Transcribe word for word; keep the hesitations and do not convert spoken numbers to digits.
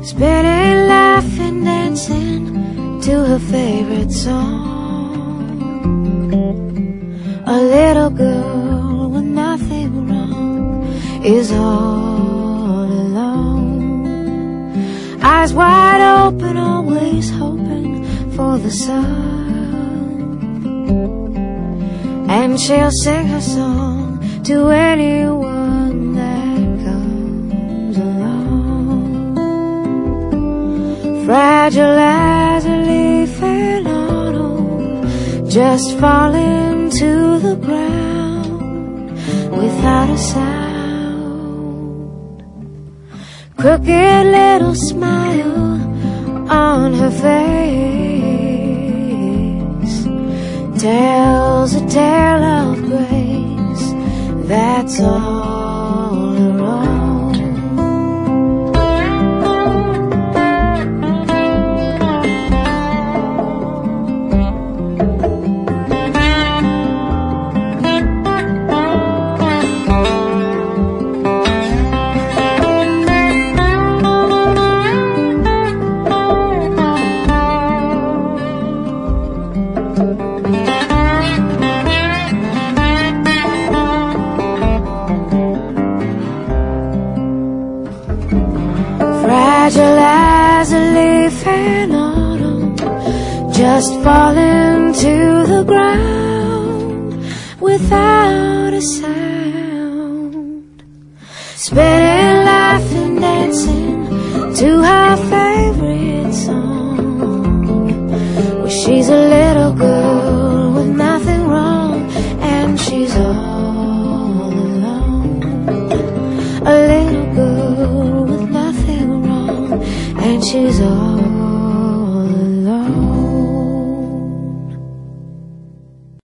spinning, laughing, dancing to her favorite song. A little girl with nothing wrong is all alone, eyes wide open, always hoping for the sun. And she'll sing her song to anyone that comes along. Fragile as a leaf in autumn, just falling to the ground without a sound. Crooked little smile on her face tells a tale of grace that's all her own. Fragile as a leaf in autumn, just falling to the ground without a sound. Spinning, laughing, dancing to her favorite song. Well, she's a little girl with nothing wrong, and she's all alone. A little girl with nothing wrong, and she's all